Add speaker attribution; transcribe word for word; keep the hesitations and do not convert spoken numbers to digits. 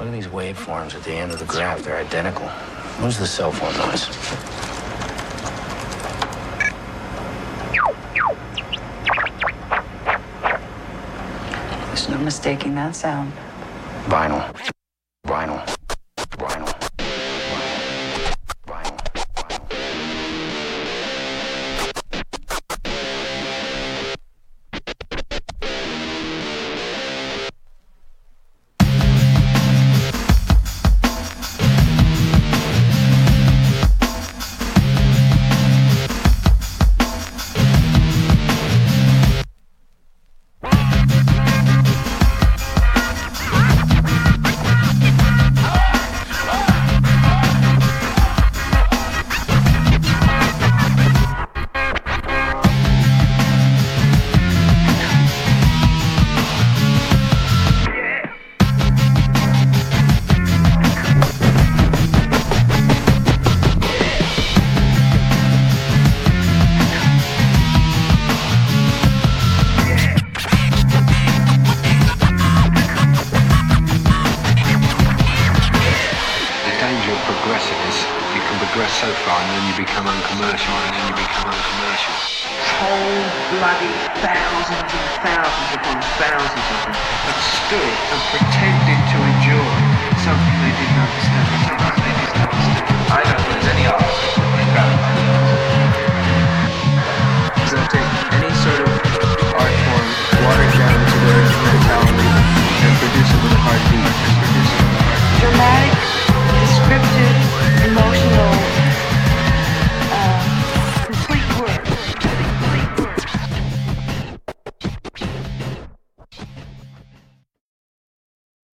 Speaker 1: Look at these waveforms at the end of the graph. They're identical. What's the cell phone noise?
Speaker 2: There's no mistaking that sound.
Speaker 1: Vinyl. Vinyl. Vinyl.
Speaker 3: So far, and then you become uncommercial, and then you become uncommercial.
Speaker 4: Whole bloody thousands and thousands upon thousands of them have stood and pretended to enjoy something they didn't understand. Something they didn't understand. I don't